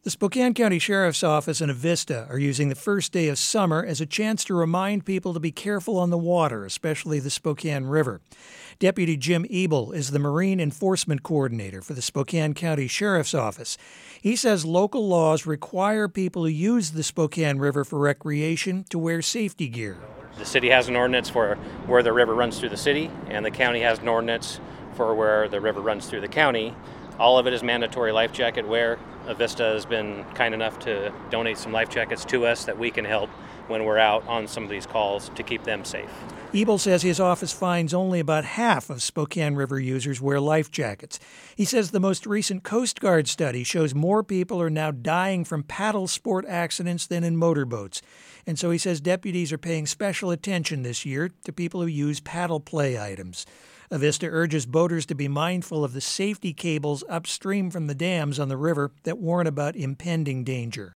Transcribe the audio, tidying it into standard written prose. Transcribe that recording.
The Spokane County Sheriff's Office and Avista are using the first day of summer as a chance to remind people to be careful on the water, especially the Spokane River. Deputy Jim Ebel is the Marine Enforcement Coordinator for the Spokane County Sheriff's Office. He says local laws require people who use the Spokane River for recreation to wear safety gear. The city has an ordinance for where the river runs through the city, and the county has an ordinance for where the river runs through the county. All of it is mandatory life jacket wear. Avista has been kind enough to donate some life jackets to us that we can help when we're out on some of these calls to keep them safe. Ebel says his office finds only about half of Spokane River users wear life jackets. He says the most recent Coast Guard study shows more people are now dying from paddle sport accidents than in motorboats. And so he says deputies are paying special attention this year to people who use paddle play items. Avista urges boaters to be mindful of the safety cables upstream from the dams on the river that warn about impending danger.